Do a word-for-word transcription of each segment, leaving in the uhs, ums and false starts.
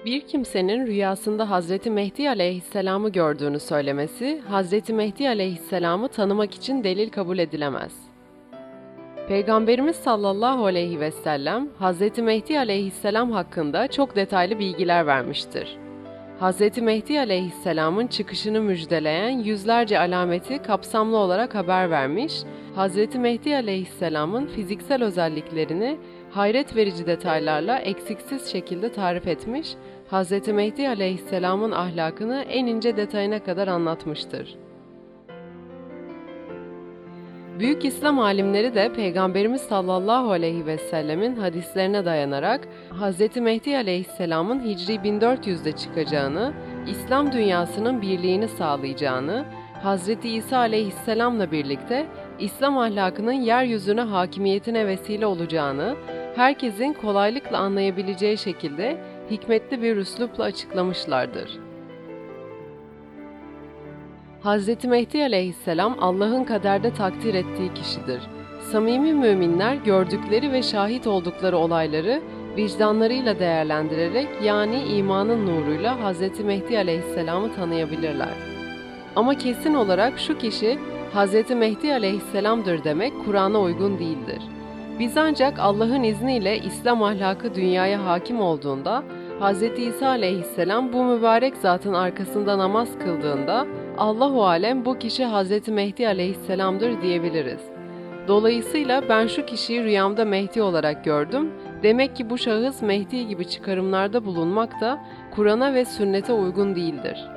Bir kimsenin rüyasında Hazreti Mehdi aleyhisselamı gördüğünü söylemesi, Hazreti Mehdi aleyhisselamı tanımak için delil kabul edilemez. Peygamberimiz sallallahu aleyhi ve sellem, Hazreti Mehdi aleyhisselam hakkında çok detaylı bilgiler vermiştir. Hazreti Mehdi aleyhisselamın çıkışını müjdeleyen yüzlerce alameti kapsamlı olarak haber vermiş, Hazreti Mehdi aleyhisselamın fiziksel özelliklerini hayret verici detaylarla eksiksiz şekilde tarif etmiş, Hazreti Mehdi aleyhisselamın ahlakını en ince detayına kadar anlatmıştır. Büyük İslam alimleri de Peygamberimiz sallallahu aleyhi ve sellemin hadislerine dayanarak Hazreti Mehdi aleyhisselamın Hicri bin dört yüzde çıkacağını, İslam dünyasının birliğini sağlayacağını, Hazreti İsa aleyhisselamla birlikte İslam ahlakının yeryüzüne hakimiyetine vesile olacağını, herkesin kolaylıkla anlayabileceği şekilde hikmetli bir üslupla açıklamışlardır. Hazreti Mehdi aleyhisselam Allah'ın kaderde takdir ettiği kişidir. Samimi müminler gördükleri ve şahit oldukları olayları vicdanlarıyla değerlendirerek yani imanın nuruyla Hazreti Mehdi aleyhisselamı tanıyabilirler. Ama kesin olarak şu kişi Hazreti Mehdi aleyhisselamdır demek Kur'an'a uygun değildir. Biz ancak Allah'ın izniyle İslam ahlakı dünyaya hakim olduğunda, Hazreti İsa aleyhisselam bu mübarek zatın arkasında namaz kıldığında, Allahu alem bu kişi Hazreti Mehdi aleyhisselamdır diyebiliriz. Dolayısıyla ben şu kişiyi rüyamda Mehdi olarak gördüm, demek ki bu şahıs Mehdi gibi çıkarımlarda bulunmak da Kur'an'a ve sünnete uygun değildir.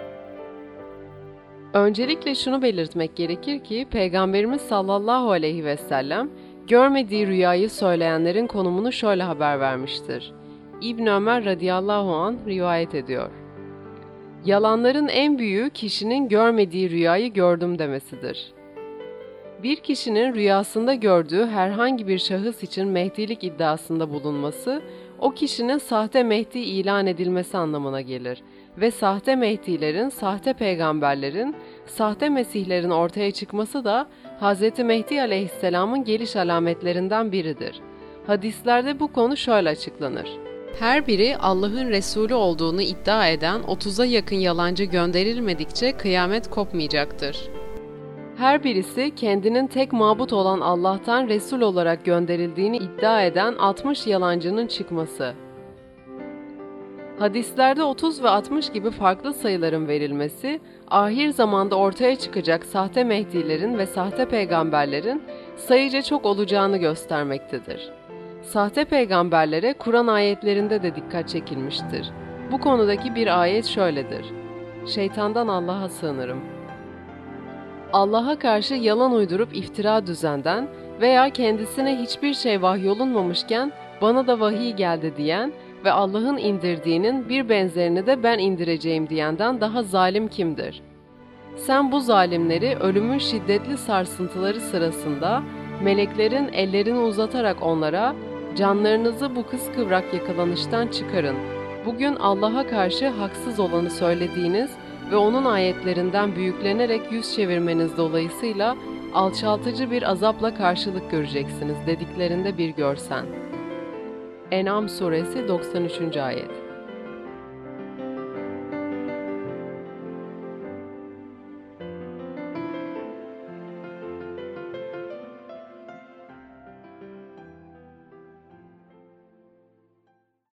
Öncelikle şunu belirtmek gerekir ki Peygamberimiz sallallahu aleyhi ve sellem görmediği rüyayı söyleyenlerin konumunu şöyle haber vermiştir. İbn Ömer radıyallahu anh rivayet ediyor. Yalanların en büyüğü kişinin görmediği rüyayı gördüm demesidir. Bir kişinin rüyasında gördüğü herhangi bir şahıs için Mehdilik iddiasında bulunması, o kişinin sahte Mehdi ilan edilmesi anlamına gelir ve sahte Mehdilerin, sahte peygamberlerin, sahte mesihlerin ortaya çıkması da Hz. Mehdi aleyhisselamın geliş alametlerinden biridir. Hadislerde bu konu şöyle açıklanır. Her biri Allah'ın Resulü olduğunu iddia eden otuza yakın yalancı gönderilmedikçe kıyamet kopmayacaktır. Her birisi kendinin tek mabut olan Allah'tan Resul olarak gönderildiğini iddia eden altmış yalancının çıkması. Hadislerde otuz ve altmış gibi farklı sayıların verilmesi, ahir zamanda ortaya çıkacak sahte Mehdilerin ve sahte peygamberlerin sayıca çok olacağını göstermektedir. Sahte peygamberlere Kur'an ayetlerinde de dikkat çekilmiştir. Bu konudaki bir ayet şöyledir. Şeytandan Allah'a sığınırım. Allah'a karşı yalan uydurup iftira düzenden veya kendisine hiçbir şey vahyolunmamışken bana da vahiy geldi diyen ve Allah'ın indirdiğinin bir benzerini de ben indireceğim diyenden daha zalim kimdir? Sen bu zalimleri ölümün şiddetli sarsıntıları sırasında meleklerin ellerini uzatarak onlara canlarınızı bu kıskıvrak yakalanıştan çıkarın. Bugün Allah'a karşı haksız olanı söylediğiniz ve onun ayetlerinden büyüklenerek yüz çevirmeniz dolayısıyla alçaltıcı bir azapla karşılık göreceksiniz dediklerinde bir görsen. En'am suresi doksan üçüncü ayet.